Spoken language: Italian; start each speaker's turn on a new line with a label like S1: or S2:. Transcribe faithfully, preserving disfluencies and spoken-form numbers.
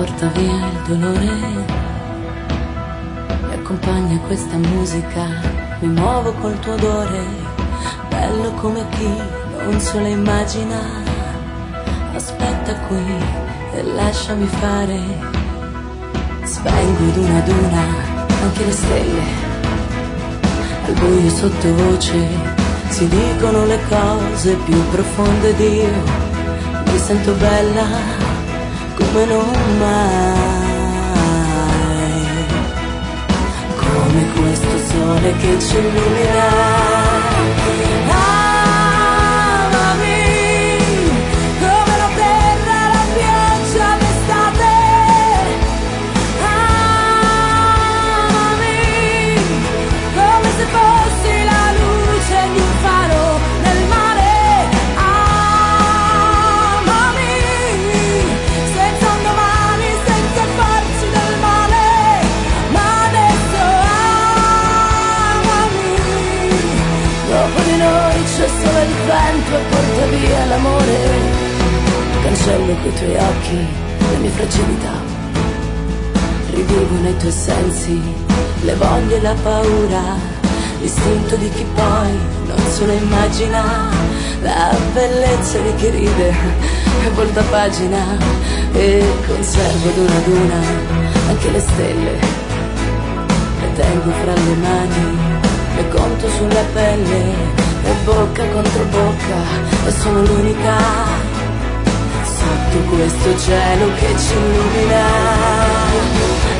S1: porta via il dolore, mi accompagna questa musica, mi muovo col tuo odore, bello come chi non se lo immagina. Aspetta qui e lasciami fare, spengo ad una ad una anche le stelle, al buio sottovoce si dicono le cose più profonde di io, mi sento bella come non mai, come questo sole che ci illumina. C'è solo il vento e porta via l'amore, cancello coi tuoi occhi le mie fragilità, rivivo nei tuoi sensi le voglie e la paura, l'istinto di chi poi non se lo immagina, la bellezza di chi ride e volta pagina, e conservo ad una ad una anche le stelle, le tengo fra le mani, le conto sulla pelle, e bocca contro bocca, e sono l'unica sotto questo cielo che ci illumina.